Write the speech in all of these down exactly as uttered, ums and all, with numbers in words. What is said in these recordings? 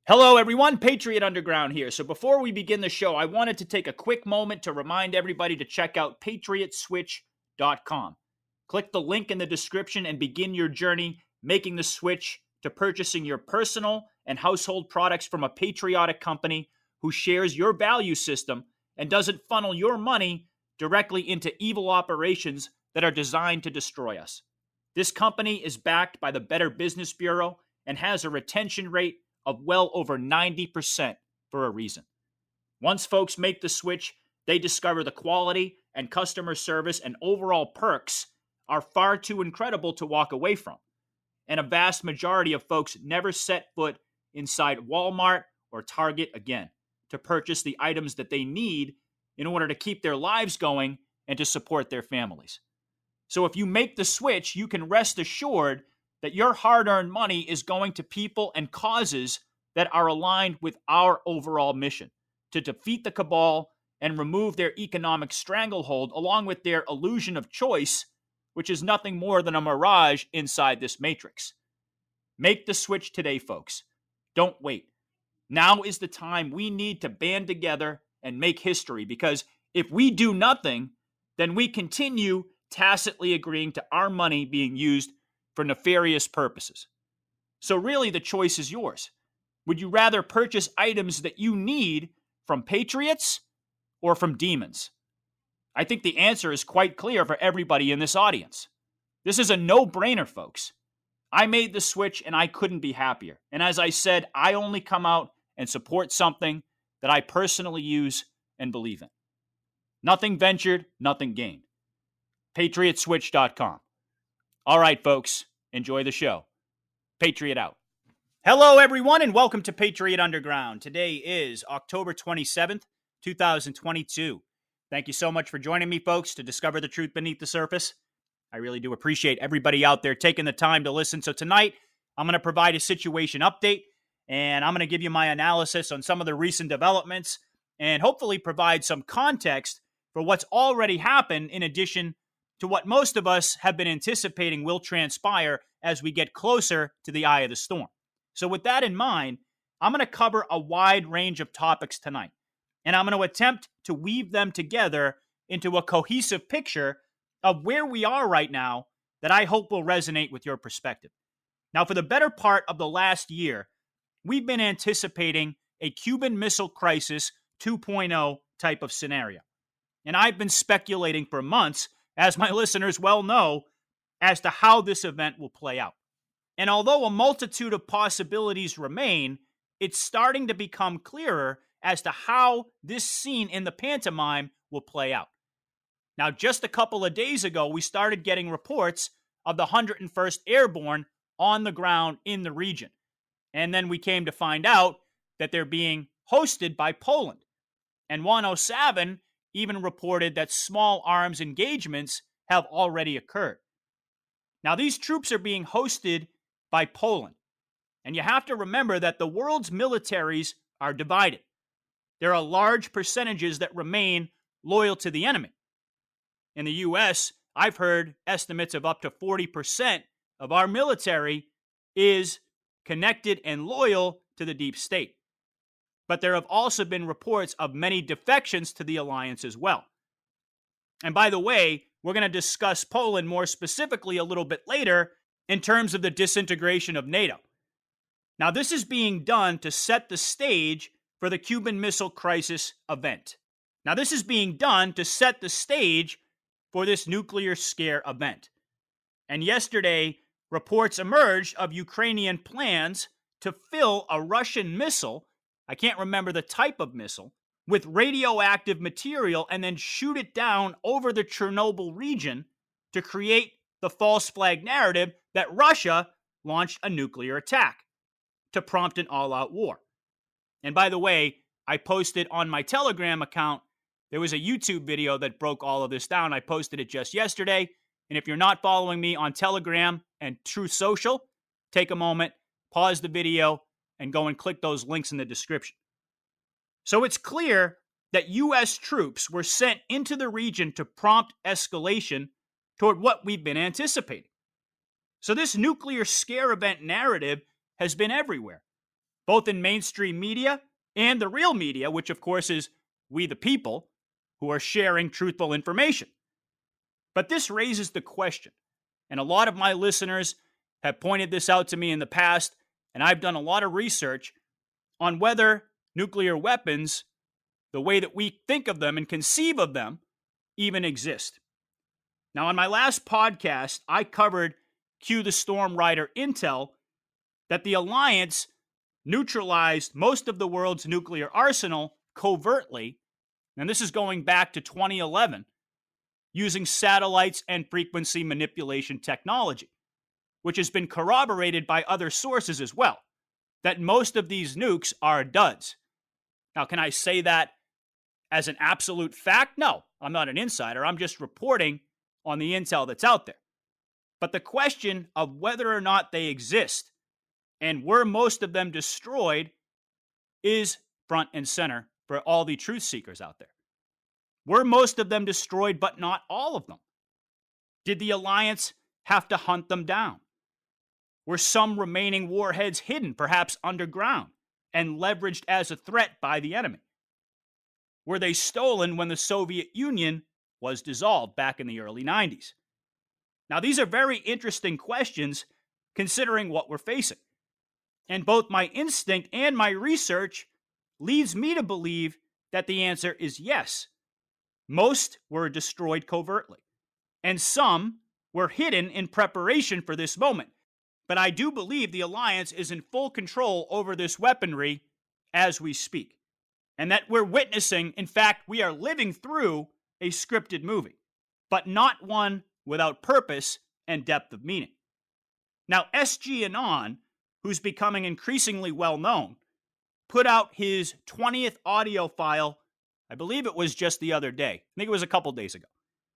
Hello, everyone. Patriot Underground here. So before we begin the show, I wanted to take a quick moment to remind everybody to check out patriot switch dot com. Click the link in the description and begin your journey making the switch to purchasing your personal and household products from a patriotic company who shares your value system and doesn't funnel your money directly into evil operations that are designed to destroy us. This company is backed by the Better Business Bureau and has a retention rate of well over ninety percent for a reason. Once folks make the switch, they discover the quality and customer service and overall perks are far too incredible to walk away from. And a vast majority of folks never set foot inside Walmart or Target again to purchase the items that they need in order to keep their lives going and to support their families. So if you make the switch, you can rest assured that your hard-earned money is going to people and causes that are aligned with our overall mission to defeat the cabal and remove their economic stranglehold along with their illusion of choice, which is nothing more than a mirage inside this matrix. Make the switch today, folks. Don't wait. Now is the time we need to band together and make history, because if we do nothing, then we continue tacitly agreeing to our money being used for nefarious purposes. So really, the choice is yours. Would you rather purchase items that you need from patriots or from demons? I think the answer is quite clear for everybody in this audience. This is a no-brainer, folks. I made the switch and I couldn't be happier. And as I said, I only come out and support something that I personally use and believe in. Nothing ventured, nothing gained. patriot switch dot com. All right, folks, enjoy the show. Patriot out. Hello, everyone, and welcome to Patriot Underground. Today is October twenty-seventh, twenty twenty-two. Thank you so much for joining me, folks, to discover the truth beneath the surface. I really do appreciate everybody out there taking the time to listen. So tonight, I'm going to provide a situation update, and I'm going to give you my analysis on some of the recent developments and hopefully provide some context for what's already happened in addition to what most of us have been anticipating will transpire as we get closer to the eye of the storm. So with that in mind, I'm going to cover a wide range of topics tonight, and I'm going to attempt to weave them together into a cohesive picture of where we are right now that I hope will resonate with your perspective. Now, for the better part of the last year, we've been anticipating a Cuban Missile Crisis two point oh type of scenario. And I've been speculating for months, as my listeners well know, as to how this event will play out. And although a multitude of possibilities remain, it's starting to become clearer as to how this scene in the pantomime will play out. Now, just a couple of days ago, we started getting reports of the one hundred first Airborne on the ground in the region. And then we came to find out that they're being hosted by Poland. And one oh seven even reported that small arms engagements have already occurred. Now, these troops are being hosted by Poland. And you have to remember that the world's militaries are divided. There are large percentages that remain loyal to the enemy. In the U S, I've heard estimates of up to forty percent of our military is connected and loyal to the deep state. But there have also been reports of many defections to the alliance as well. And by the way, we're going to discuss Poland more specifically a little bit later in terms of the disintegration of NATO. Now, this is being done to set the stage for the Cuban Missile Crisis event. Now, this is being done to set the stage for this nuclear scare event. And yesterday, reports emerged of Ukrainian plans to fill a Russian missile, I can't remember the type of missile, with radioactive material and then shoot it down over the Chernobyl region to create the false flag narrative that Russia launched a nuclear attack to prompt an all-out war. And by the way, I posted on my Telegram account, there was a YouTube video that broke all of this down. I posted it just yesterday. And if you're not following me on Telegram and Truth Social, take a moment, pause the video, and go and click those links in the description. So it's clear that U S troops were sent into the region to prompt escalation toward what we've been anticipating. So this nuclear scare event narrative has been everywhere. both in mainstream media and the real media, which of course is we the people who are sharing truthful information. But this raises the question, and a lot of my listeners have pointed this out to me in the past, and I've done a lot of research on whether nuclear weapons, the way that we think of them and conceive of them, even exist. Now, on my last podcast, I covered Q the Storm Rider intel that the Alliance neutralized most of the world's nuclear arsenal covertly, and this is going back to twenty eleven, using satellites and frequency manipulation technology, which has been corroborated by other sources as well, that most of these nukes are duds. Now, can I say that as an absolute fact? No, I'm not an insider. I'm just reporting on the intel that's out there. But the question of whether or not they exist and were most of them destroyed is front and center for all the truth seekers out there. Were most of them destroyed, but not all of them? Did the Alliance have to hunt them down? Were some remaining warheads hidden, perhaps underground, and leveraged as a threat by the enemy? Were they stolen when the Soviet Union was dissolved back in the early nineties? Now, these are very interesting questions considering what we're facing. And both my instinct and my research leads me to believe that the answer is yes. Most were destroyed covertly, and some were hidden in preparation for this moment. But I do believe the Alliance is in full control over this weaponry as we speak, and that we're witnessing, in fact, we are living through a scripted movie, but not one without purpose and depth of meaning. Now, S G Anon, who's becoming increasingly well known, put out his twentieth audio file, I believe it was just the other day. I think it was a couple days ago.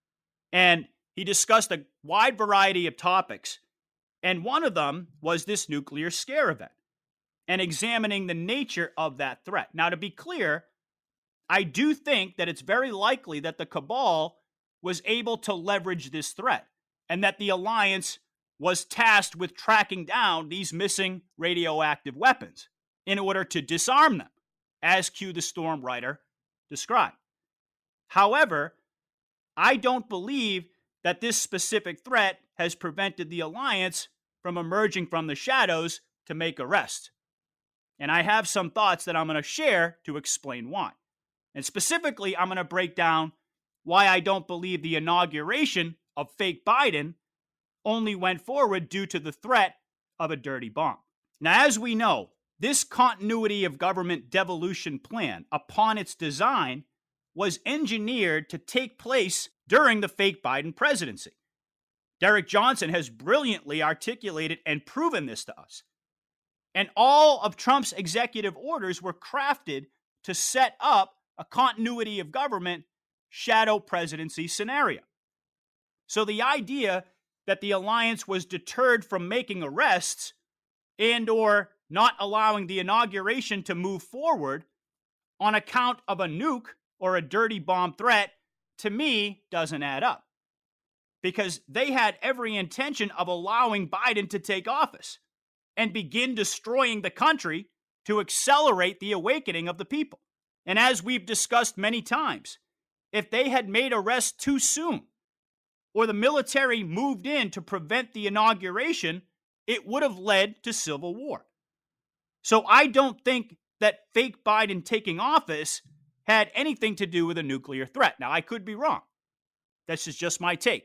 And he discussed a wide variety of topics, and one of them was this nuclear scare event and examining the nature of that threat. Now, to be clear, I do think that it's very likely that the cabal was able to leverage this threat and that the Alliance was tasked with tracking down these missing radioactive weapons in order to disarm them, as Q the Storm Rider described. However, I don't believe that this specific threat has prevented the Alliance from emerging from the shadows to make arrests. And I have some thoughts that I'm going to share to explain why. And specifically, I'm going to break down why I don't believe the inauguration of fake Biden only went forward due to the threat of a dirty bomb. Now, as we know, this continuity of government devolution plan, upon its design, was engineered to take place during the fake Biden presidency. Derek Johnson has brilliantly articulated and proven this to us. And all of Trump's executive orders were crafted to set up a continuity of government shadow presidency scenario. So the idea that the Alliance was deterred from making arrests and or not allowing the inauguration to move forward on account of a nuke or a dirty bomb threat, to me, doesn't add up. Because they had every intention of allowing Biden to take office and begin destroying the country to accelerate the awakening of the people. And as we've discussed many times, if they had made arrests too soon, or the military moved in to prevent the inauguration, it would have led to civil war. So I don't think that fake Biden taking office had anything to do with a nuclear threat. Now, I could be wrong. This is just my take.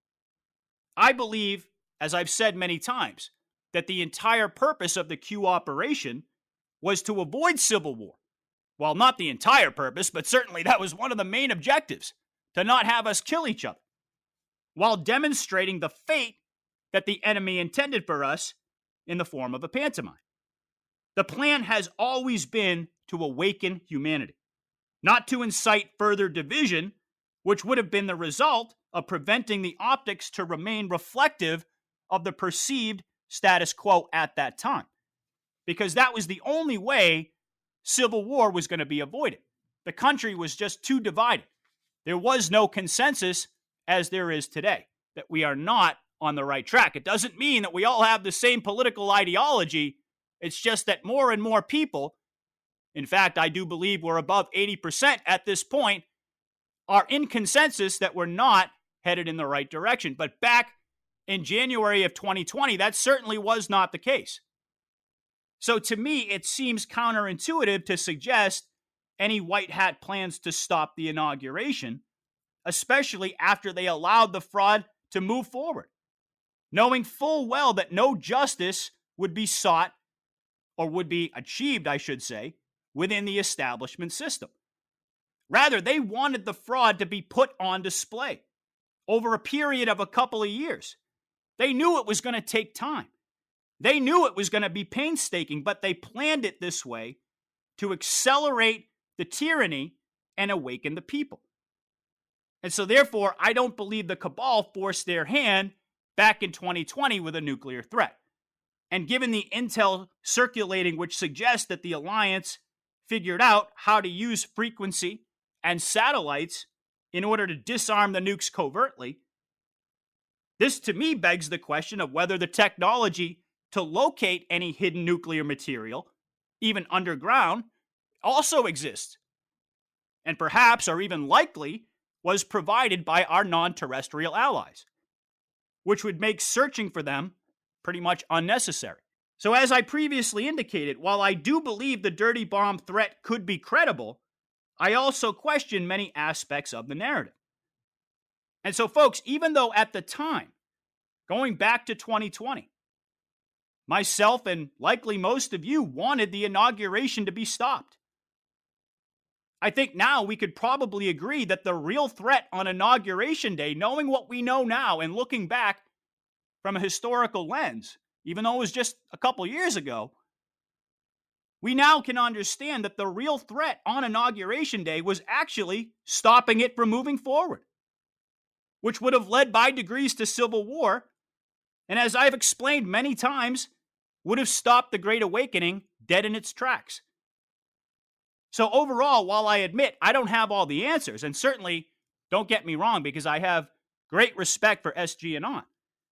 I believe, as I've said many times, that the entire purpose of the Q operation was to avoid civil war. Well, not the entire purpose, but certainly that was one of the main objectives, to not have us kill each other, while demonstrating the fate that the enemy intended for us in the form of a pantomime. The plan has always been to awaken humanity, not to incite further division, which would have been the result of preventing the optics to remain reflective of the perceived status quo at that time, because that was the only way civil war was going to be avoided. The country was just too divided. There was no consensus, as there is today, that we are not on the right track. It doesn't mean that we all have the same political ideology. It's just that more and more people, in fact, I do believe we're above eighty percent at this point, are in consensus that we're not headed in the right direction. But back in January of twenty twenty, that certainly was not the case. So to me, it seems counterintuitive to suggest any white hat plans to stop the inauguration, especially after they allowed the fraud to move forward, knowing full well that no justice would be sought, or would be achieved, I should say, within the establishment system. Rather, they wanted the fraud to be put on display over a period of a couple of years. They knew it was going to take time. They knew it was going to be painstaking, but they planned it this way to accelerate the tyranny and awaken the people. And so therefore, I don't believe the cabal forced their hand back in twenty twenty with a nuclear threat. And given the intel circulating which suggests that the alliance figured out how to use frequency and satellites in order to disarm the nukes covertly, this to me begs the question of whether the technology to locate any hidden nuclear material, even underground, also exists. And perhaps, or even likely, was provided by our non-terrestrial allies, which would make searching for them pretty much unnecessary. So as I previously indicated, while I do believe the dirty bomb threat could be credible, I also question many aspects of the narrative. And so folks, even though at the time, going back to twenty twenty, myself and likely most of you wanted the inauguration to be stopped, I think now we could probably agree that the real threat on Inauguration Day, knowing what we know now and looking back from a historical lens, even though it was just a couple years ago, we now can understand that the real threat on Inauguration Day was actually stopping it from moving forward, which would have led by degrees to civil war, and as I've explained many times, would have stopped the Great Awakening dead in its tracks. So overall, while I admit I don't have all the answers, and certainly don't get me wrong because I have great respect for S G Anon,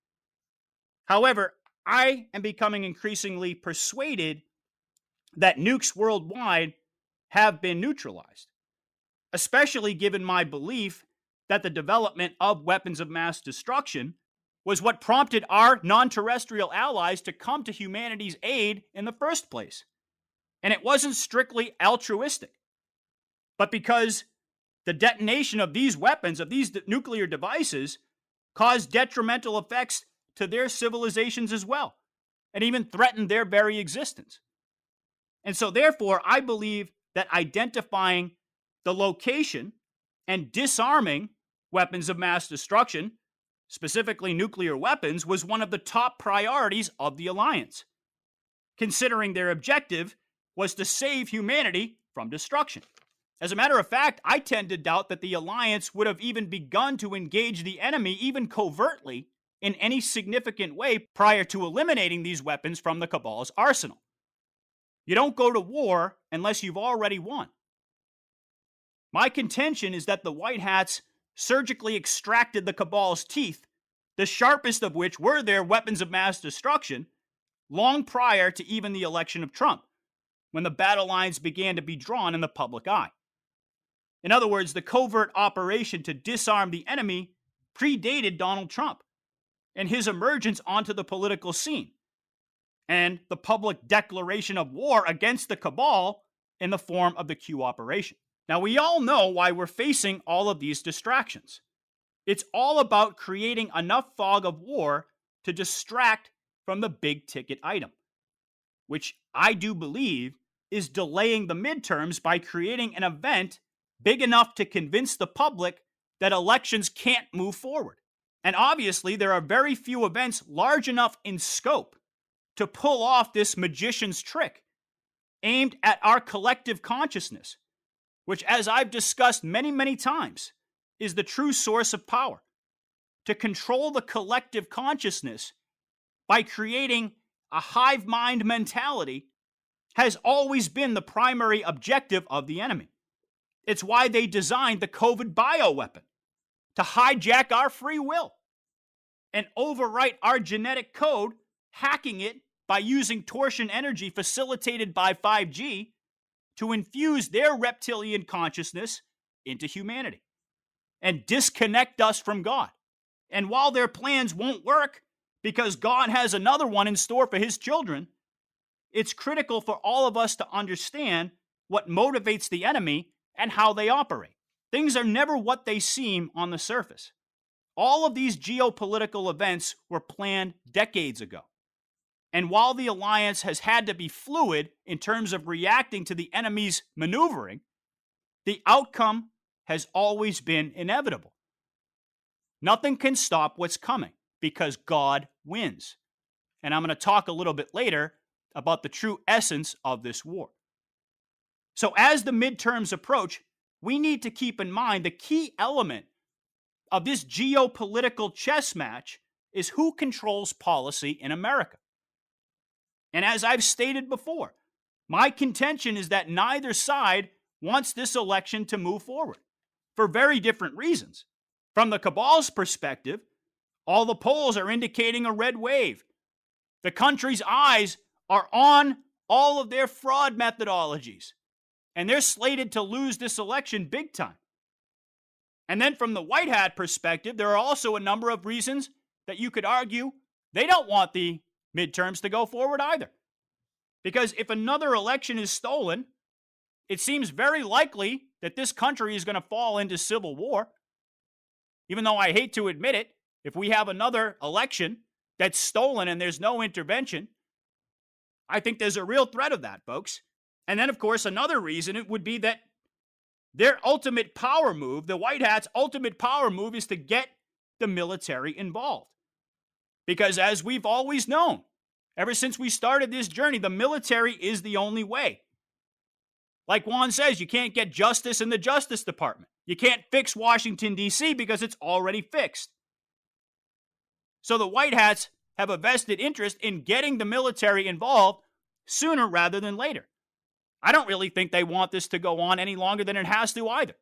however, I am becoming increasingly persuaded that nukes worldwide have been neutralized, especially given my belief that the development of weapons of mass destruction was what prompted our non-terrestrial allies to come to humanity's aid in the first place. And it wasn't strictly altruistic, but because the detonation of these weapons, of these d- nuclear devices, caused detrimental effects to their civilizations as well, and even threatened their very existence. And so therefore, I believe that identifying the location and disarming weapons of mass destruction, specifically nuclear weapons, was one of the top priorities of the alliance, considering their objective was to save humanity from destruction. As a matter of fact, I tend to doubt that the alliance would have even begun to engage the enemy, even covertly, in any significant way prior to eliminating these weapons from the cabal's arsenal. You don't go to war unless you've already won. My contention is that the White Hats surgically extracted the cabal's teeth, the sharpest of which were their weapons of mass destruction, long prior to even the election of Trump, when the battle lines began to be drawn in the public eye. In other words, the covert operation to disarm the enemy predated Donald Trump and his emergence onto the political scene, and the public declaration of war against the cabal in the form of the Q operation. Now, we all know why we're facing all of these distractions. It's all about creating enough fog of war to distract from the big ticket item, which I do believe is delaying the midterms by creating an event big enough to convince the public that elections can't move forward. And obviously, there are very few events large enough in scope to pull off this magician's trick aimed at our collective consciousness, which, as I've discussed many, many times, is the true source of power. To control the collective consciousness by creating a hive mind mentality has always been the primary objective of the enemy. It's why they designed the COVID bioweapon, to hijack our free will and overwrite our genetic code, hacking it by using torsion energy facilitated by five G to infuse their reptilian consciousness into humanity and disconnect us from God. And while their plans won't work because God has another one in store for his children, it's critical for all of us to understand what motivates the enemy and how they operate. Things are never what they seem on the surface. All of these geopolitical events were planned decades ago. And while the alliance has had to be fluid in terms of reacting to the enemy's maneuvering, the outcome has always been inevitable. Nothing can stop what's coming because God wins. And I'm going to talk a little bit later about the true essence of this war. So as the midterms approach, we need to keep in mind the key element of this geopolitical chess match is who controls policy in America. And as I've stated before, my contention is that neither side wants this election to move forward for very different reasons. From the cabal's perspective, all the polls are indicating a red wave. The country's eyes are on all of their fraud methodologies, and they're slated to lose this election big time. And then from the white hat perspective, there are also a number of reasons that you could argue they don't want the midterms to go forward either. Because if another election is stolen, it seems very likely that this country is going to fall into civil war. Even though I hate to admit it, if we have another election that's stolen and there's no intervention, I think there's a real threat of that, folks. And then, of course, another reason it would be that their ultimate power move, the White Hats' ultimate power move, is to get the military involved. Because as we've always known, ever since we started this journey, the military is the only way. Like Juan says, you can't get justice in the Justice Department. You can't fix Washington, D C because it's already fixed. So the White Hats have a vested interest in getting the military involved sooner rather than later. I don't really think they want this to go on any longer than it has to either.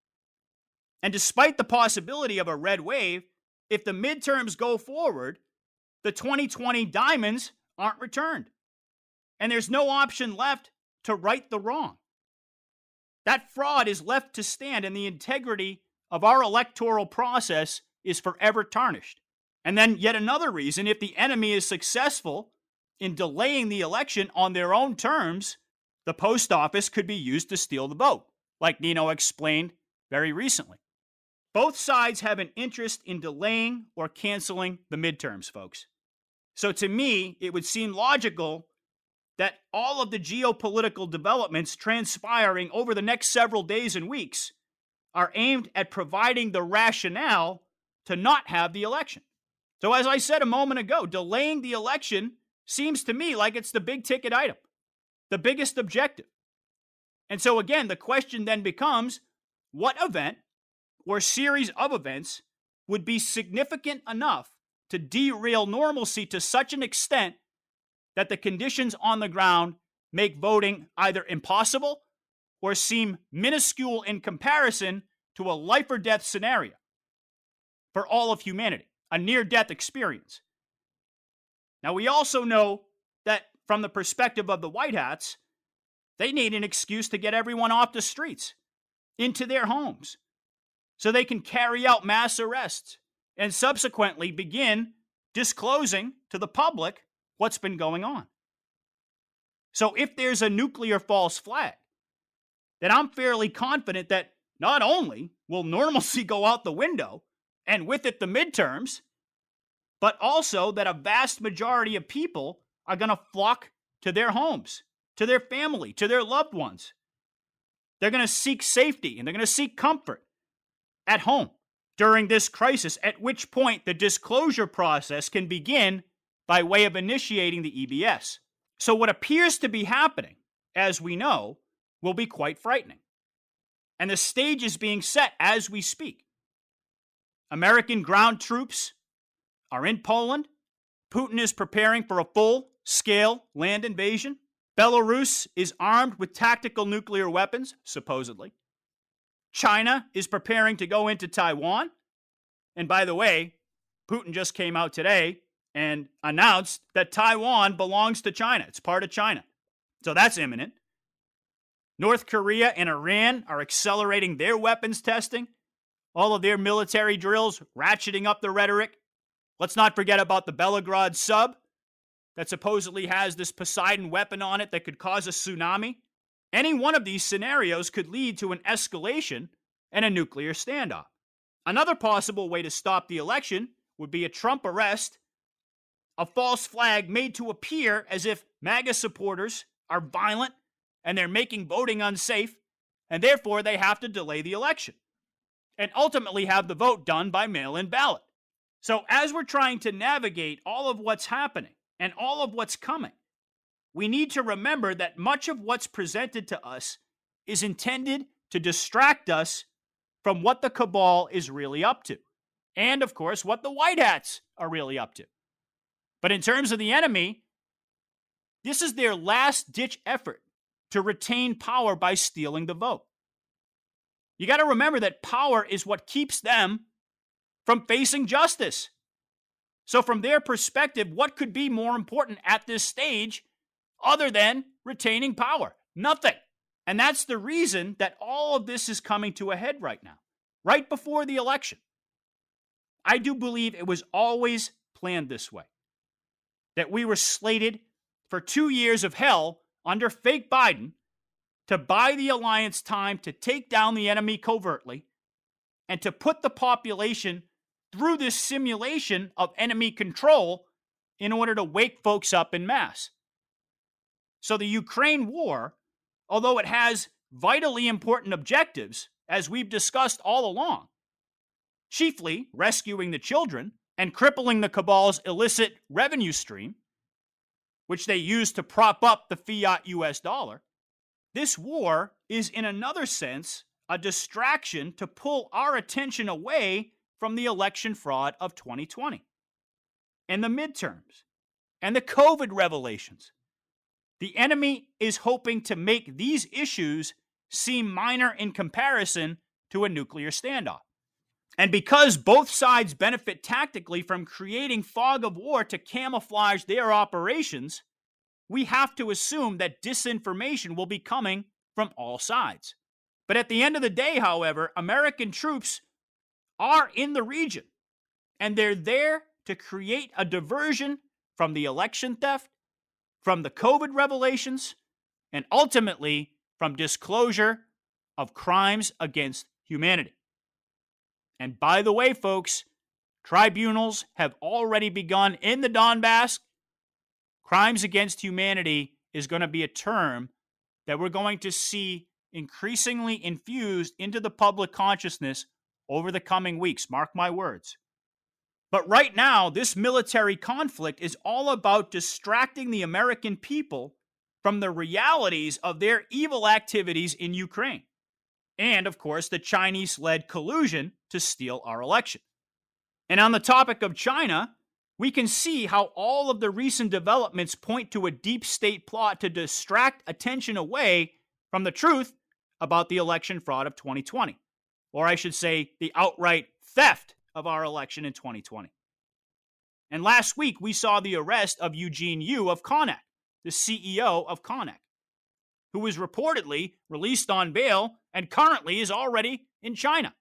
And despite the possibility of a red wave, if the midterms go forward, the twenty twenty diamonds aren't returned. And there's no option left to right the wrong. That fraud is left to stand, and the integrity of our electoral process is forever tarnished. And then yet another reason, if the enemy is successful in delaying the election on their own terms, the post office could be used to steal the vote, like Nino explained very recently. Both sides have an interest in delaying or canceling the midterms, folks. So to me, it would seem logical that all of the geopolitical developments transpiring over the next several days and weeks are aimed at providing the rationale to not have the election. So as I said a moment ago, delaying the election seems to me like it's the big ticket item, the biggest objective. And so again, the question then becomes, what event or series of events would be significant enough to derail normalcy to such an extent that the conditions on the ground make voting either impossible or seem minuscule in comparison to a life or death scenario for all of humanity, a near-death experience. Now, we also know that from the perspective of the White Hats, they need an excuse to get everyone off the streets, into their homes, so they can carry out mass arrests and subsequently begin disclosing to the public what's been going on. So if there's a nuclear false flag, then I'm fairly confident that not only will normalcy go out the window, and with it the midterms, but also that a vast majority of people are going to flock to their homes, to their family, to their loved ones. They're going to seek safety and they're going to seek comfort at home during this crisis, at which point the disclosure process can begin by way of initiating the E B S. So what appears to be happening, as we know, will be quite frightening. And the stage is being set as we speak. American ground troops are in Poland. Putin is preparing for a full-scale land invasion. Belarus is armed with tactical nuclear weapons, supposedly. China is preparing to go into Taiwan. And by the way, Putin just came out today and announced that Taiwan belongs to China. It's part of China. So that's imminent. North Korea and Iran are accelerating their weapons testing, all of their military drills, ratcheting up the rhetoric. Let's not forget about the Belgorod sub that supposedly has this Poseidon weapon on it that could cause a tsunami. Any one of these scenarios could lead to an escalation and a nuclear standoff. Another possible way to stop the election would be a Trump arrest, a false flag made to appear as if MAGA supporters are violent and they're making voting unsafe, and therefore they have to delay the election and ultimately have the vote done by mail-in ballot. So as we're trying to navigate all of what's happening and all of what's coming, we need to remember that much of what's presented to us is intended to distract us from what the cabal is really up to. And, of course, what the white hats are really up to. But in terms of the enemy, this is their last-ditch effort to retain power by stealing the vote. You got to remember that power is what keeps them from facing justice. So from their perspective, what could be more important at this stage other than retaining power? Nothing. And that's the reason that all of this is coming to a head right now, right before the election. I do believe it was always planned this way, that we were slated for two years of hell under fake Biden to buy the alliance time to take down the enemy covertly and to put the population through this simulation of enemy control in order to wake folks up en masse. So the Ukraine war, although it has vitally important objectives, as we've discussed all along, chiefly rescuing the children and crippling the cabal's illicit revenue stream, which they use to prop up the fiat U S dollar, this war is in another sense a distraction to pull our attention away from the election fraud of twenty twenty and the midterms and the COVID revelations. The enemy is hoping to make these issues seem minor in comparison to a nuclear standoff. And because both sides benefit tactically from creating fog of war to camouflage their operations, we have to assume that disinformation will be coming from all sides. But at the end of the day, however, American troops are in the region, and they're there to create a diversion from the election theft, from the COVID revelations, and ultimately from disclosure of crimes against humanity. And by the way, folks, tribunals have already begun in the Donbass. Crimes against humanity is going to be a term that we're going to see increasingly infused into the public consciousness over the coming weeks. Mark my words. But right now, this military conflict is all about distracting the American people from the realities of their evil activities in Ukraine. And, of course, the Chinese-led collusion to steal our election. And on the topic of China, we can see how all of the recent developments point to a deep state plot to distract attention away from the truth about the election fraud of twenty twenty. Or I should say, the outright theft of our election in twenty twenty. And last week, we saw the arrest of Eugene Yu of Connac, the C E O of Connac, who was reportedly released on bail and currently is already in China.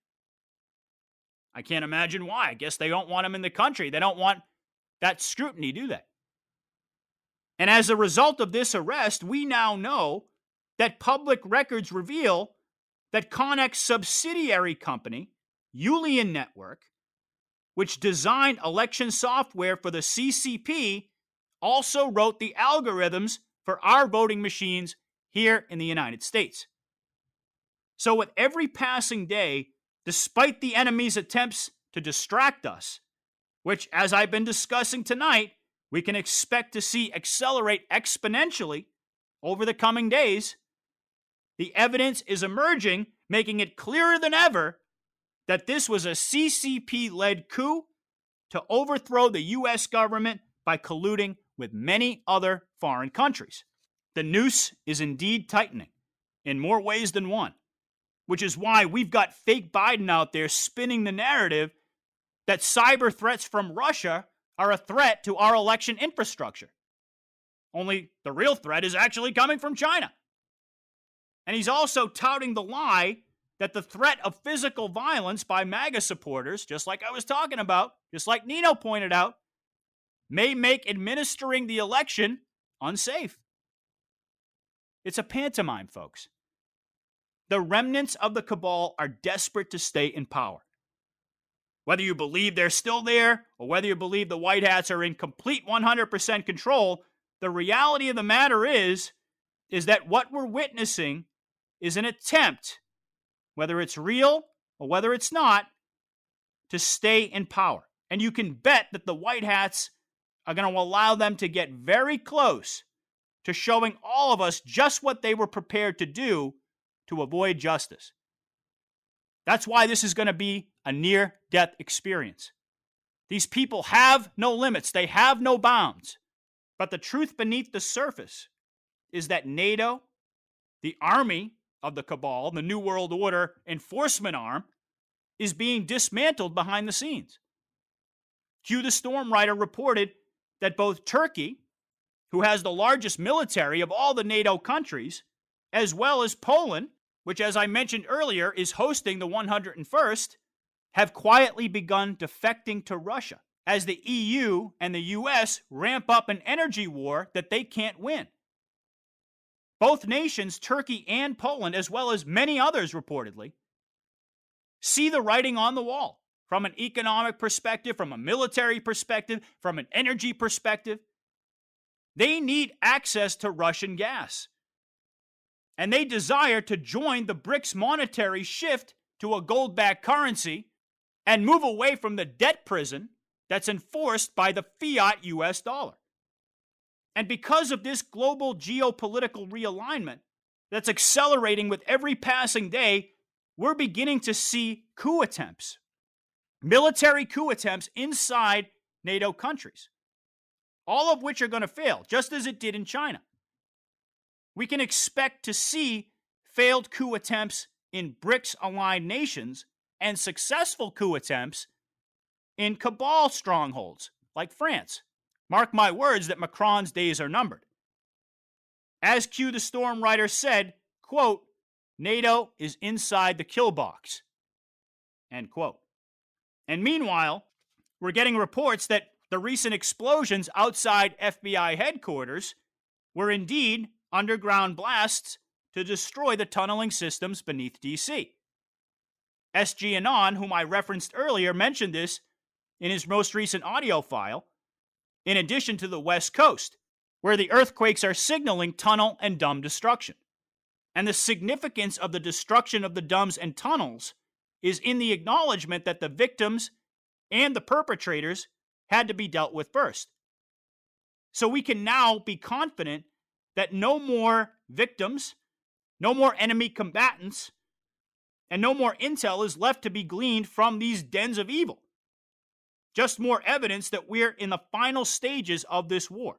I can't imagine why. I guess they don't want him in the country. They don't want that scrutiny, do they? And as a result of this arrest, we now know that public records reveal that Connac's subsidiary company, Yulian Network, which designed election software for the C C P, also wrote the algorithms for our voting machines here in the United States. So with every passing day, despite the enemy's attempts to distract us, which, as I've been discussing tonight, we can expect to see accelerate exponentially over the coming days, the evidence is emerging, making it clearer than ever that this was a C C P-led coup to overthrow the U S government by colluding with many other foreign countries. The noose is indeed tightening in more ways than one, which is why we've got fake Biden out there spinning the narrative that cyber threats from Russia are a threat to our election infrastructure. Only the real threat is actually coming from China. And he's also touting the lie that the threat of physical violence by MAGA supporters, just like I was talking about, just like Nino pointed out, may make administering the election unsafe. It's a pantomime, folks. The remnants of the cabal are desperate to stay in power. Whether you believe they're still there or whether you believe the White Hats are in complete one hundred percent control, the reality of the matter is, is that what we're witnessing is an attempt, whether it's real or whether it's not, to stay in power. And you can bet that the White Hats are going to allow them to get very close to showing all of us just what they were prepared to do to avoid justice. That's why this is going to be a near-death experience. These people have no limits. They have no bounds. But the truth beneath the surface is that NATO, the army of the cabal, the New World Order enforcement arm, is being dismantled behind the scenes. Q the Storm Writer reported that both Turkey, who has the largest military of all the NATO countries, as well as Poland, which, as I mentioned earlier, is hosting the one hundred first, have quietly begun defecting to Russia as the E U and the U S ramp up an energy war that they can't win. Both nations, Turkey and Poland, as well as many others reportedly, see the writing on the wall from an economic perspective, from a military perspective, from an energy perspective. They need access to Russian gas. And they desire to join the BRICS monetary shift to a gold-backed currency and move away from the debt prison that's enforced by the fiat U S dollar. And because of this global geopolitical realignment that's accelerating with every passing day, we're beginning to see coup attempts, military coup attempts inside NATO countries, all of which are going to fail, just as it did in China. We can expect to see failed coup attempts in BRICS-aligned nations and successful coup attempts in cabal strongholds like France. Mark my words that Macron's days are numbered. As Q the Storm Writer said, quote, NATO is inside the kill box, end quote. And meanwhile, we're getting reports that the recent explosions outside F B I headquarters were indeed underground blasts to destroy the tunneling systems beneath D C. S G Anon, whom I referenced earlier, mentioned this in his most recent audio file, in addition to the West Coast, where the earthquakes are signaling tunnel and dam destruction. And the significance of the destruction of the dams and tunnels is in the acknowledgement that the victims and the perpetrators had to be dealt with first. So we can now be confident that no more victims, no more enemy combatants, and no more intel is left to be gleaned from these dens of evil. Just more evidence that we're in the final stages of this war.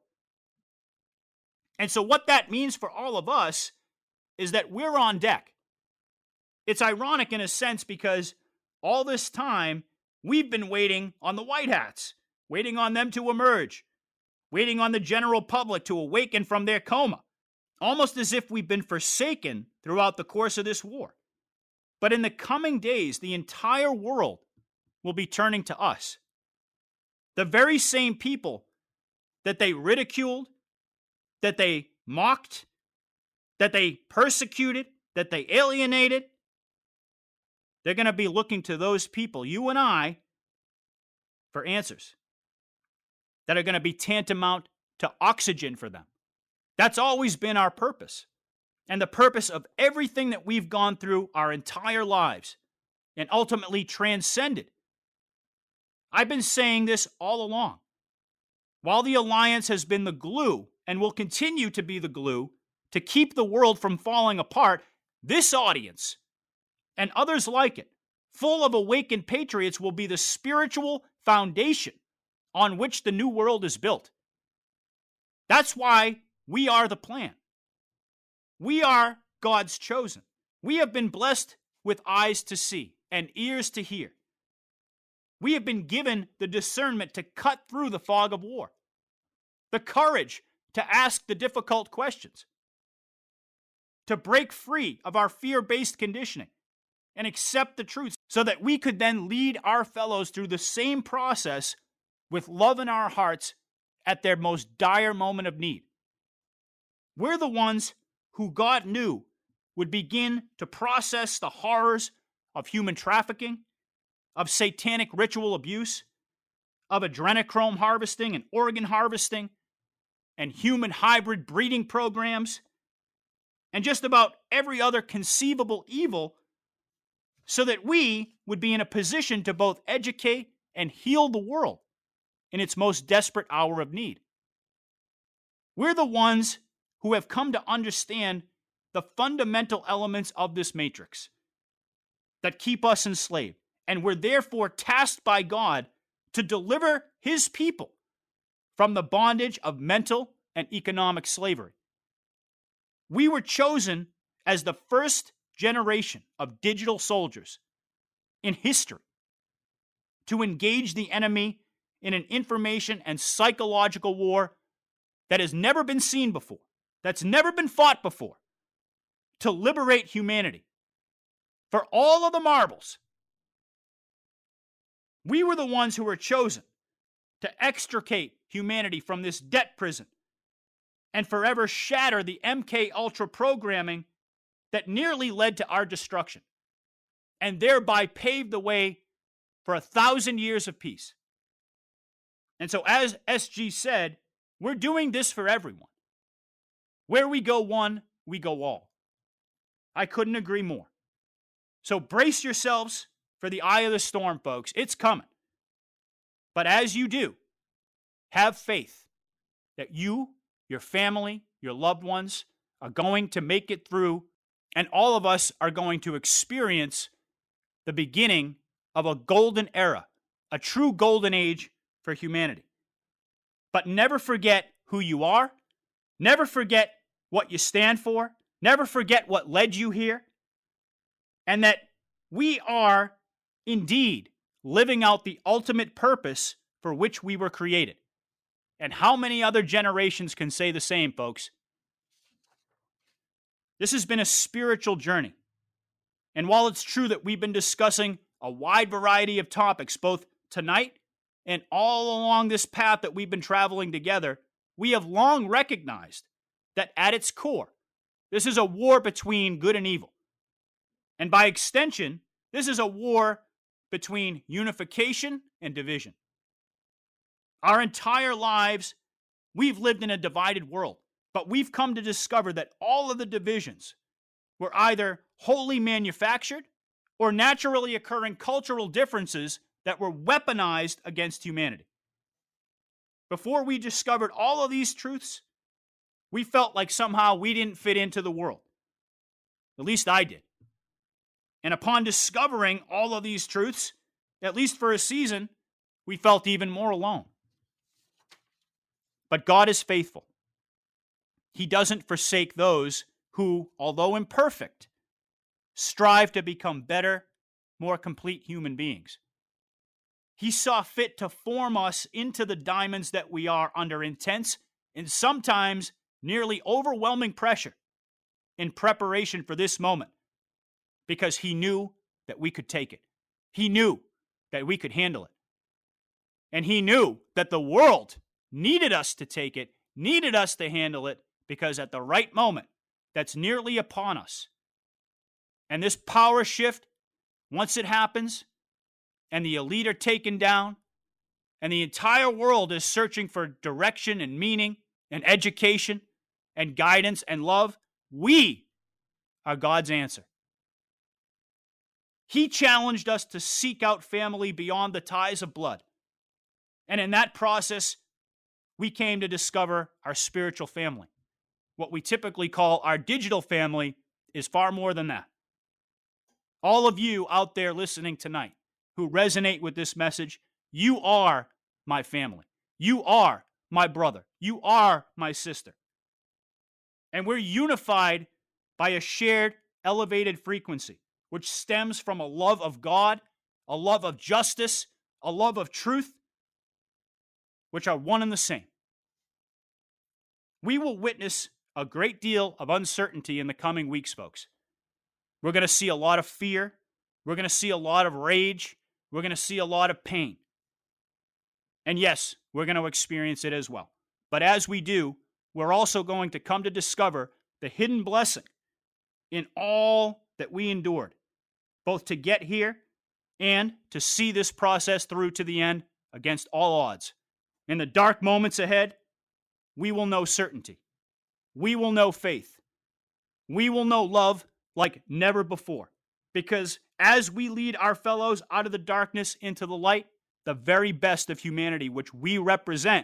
And so what that means for all of us is that we're on deck. It's ironic in a sense because all this time we've been waiting on the White Hats, waiting on them to emerge, waiting on the general public to awaken from their coma, almost as if we've been forsaken throughout the course of this war. But in the coming days, the entire world will be turning to us. The very same people that they ridiculed, that they mocked, that they persecuted, that they alienated, they're going to be looking to those people, you and I, for answers that are going to be tantamount to oxygen for them. That's always been our purpose, and the purpose of everything that we've gone through our entire lives and ultimately transcended. I've been saying this all along. While the alliance has been the glue and will continue to be the glue to keep the world from falling apart, this audience and others like it, full of awakened patriots, will be the spiritual foundation on which the new world is built. That's why we are the plan. We are God's chosen. We have been blessed with eyes to see and ears to hear. We have been given the discernment to cut through the fog of war, the courage to ask the difficult questions, to break free of our fear-based conditioning and accept the truth so that we could then lead our fellows through the same process with love in our hearts at their most dire moment of need. We're the ones who God knew would begin to process the horrors of human trafficking, of satanic ritual abuse, of adrenochrome harvesting and organ harvesting, and human hybrid breeding programs, and just about every other conceivable evil, so that we would be in a position to both educate and heal the world in its most desperate hour of need. We're the ones who have come to understand the fundamental elements of this matrix that keep us enslaved, and we're therefore tasked by God to deliver his people from the bondage of mental and economic slavery. We were chosen as the first generation of digital soldiers in history to engage the enemy in an information and psychological war that has never been seen before, that's never been fought before, to liberate humanity. For all of the marbles, we were the ones who were chosen to extricate humanity from this debt prison and forever shatter the M K Ultra programming that nearly led to our destruction, and thereby paved the way for a thousand years of peace. And so, as S G said, we're doing this for everyone. Where we go one, we go all. I couldn't agree more. So brace yourselves for the eye of the storm, folks. It's coming. But as you do, have faith that you, your family, your loved ones are going to make it through, and all of us are going to experience the beginning of a golden era, a true golden age for humanity. But never forget who you are. Never forget what you stand for. Never forget what led you here. And that we are indeed living out the ultimate purpose for which we were created. And how many other generations can say the same, folks? This has been a spiritual journey. And while it's true that we've been discussing a wide variety of topics, both tonight and all along this path that we've been traveling together, we have long recognized that at its core, this is a war between good and evil. And by extension, this is a war between unification and division. Our entire lives, we've lived in a divided world, but we've come to discover that all of the divisions were either wholly manufactured or naturally occurring cultural differences that were weaponized against humanity. Before we discovered all of these truths, we felt like somehow we didn't fit into the world. At least I did. And upon discovering all of these truths, at least for a season, we felt even more alone. But God is faithful. He doesn't forsake those who, although imperfect, strive to become better, more complete human beings. He saw fit to form us into the diamonds that we are under intense and sometimes nearly overwhelming pressure in preparation for this moment, because he knew that we could take it. He knew that we could handle it. And he knew that the world needed us to take it, needed us to handle it, because at the right moment, that's nearly upon us. And this power shift, once it happens, and the elite are taken down, and the entire world is searching for direction and meaning and education and guidance and love, we are God's answer. He challenged us to seek out family beyond the ties of blood. And in that process, we came to discover our spiritual family. What we typically call our digital family is far more than that. All of you out there listening tonight who resonate with this message, you are my family. You are my brother. You are my sister. And we're unified by a shared elevated frequency, which stems from a love of God, a love of justice, a love of truth, which are one and the same. We will witness a great deal of uncertainty in the coming weeks, folks. We're going to see a lot of fear. We're going to see a lot of rage. We're going to see a lot of pain. And yes, we're going to experience it as well. But as we do, we're also going to come to discover the hidden blessing in all that we endured, both to get here and to see this process through to the end against all odds. In the dark moments ahead, we will know certainty. We will know faith. We will know love like never before. Because as we lead our fellows out of the darkness into the light, the very best of humanity, which we represent,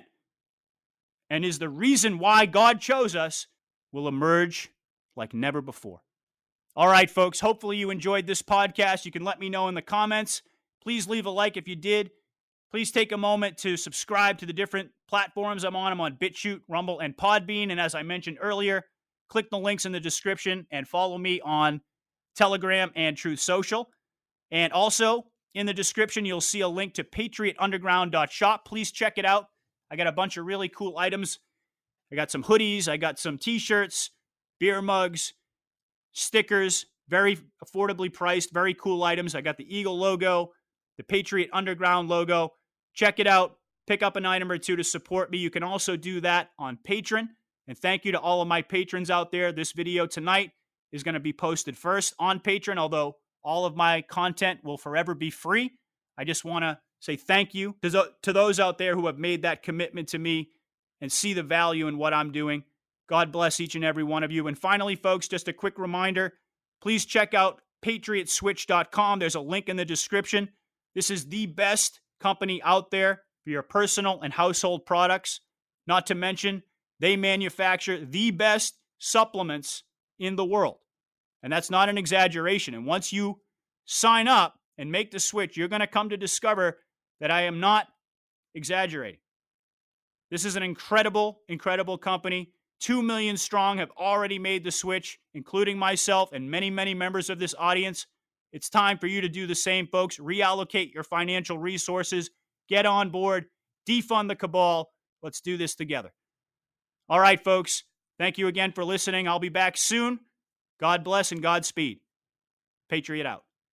and is the reason why God chose us, will emerge like never before. All right, folks, hopefully you enjoyed this podcast. You can let me know in the comments. Please leave a like if you did. Please take a moment to subscribe to the different platforms I'm on. I'm on BitChute, Rumble, and Podbean. And as I mentioned earlier, click the links in the description and follow me on Telegram and Truth Social. And also, in the description, you'll see a link to patriot underground dot shop. Please check it out. I got a bunch of really cool items. I got some hoodies. I got some t-shirts, beer mugs, stickers, very affordably priced, very cool items. I got the Eagle logo, the Patriot Underground logo. Check it out. Pick up an item or two to support me. You can also do that on Patreon. And thank you to all of my patrons out there. This video tonight is going to be posted first on Patreon, although all of my content will forever be free. I just want to say thank you to, to those out there who have made that commitment to me and see the value in what I'm doing. God bless each and every one of you. And finally, folks, just a quick reminder, please check out patriot switch dot com. There's a link in the description. This is the best company out there for your personal and household products. Not to mention, they manufacture the best supplements in the world. And that's not an exaggeration. And once you sign up and make the switch, you're going to come to discover that I am not exaggerating. This is an incredible, incredible company. Two million strong have already made the switch, including myself and many, many members of this audience. It's time for you to do the same, folks. Reallocate your financial resources. Get on board. Defund the cabal. Let's do this together. All right, folks. Thank you again for listening. I'll be back soon. God bless and Godspeed. Patriot out.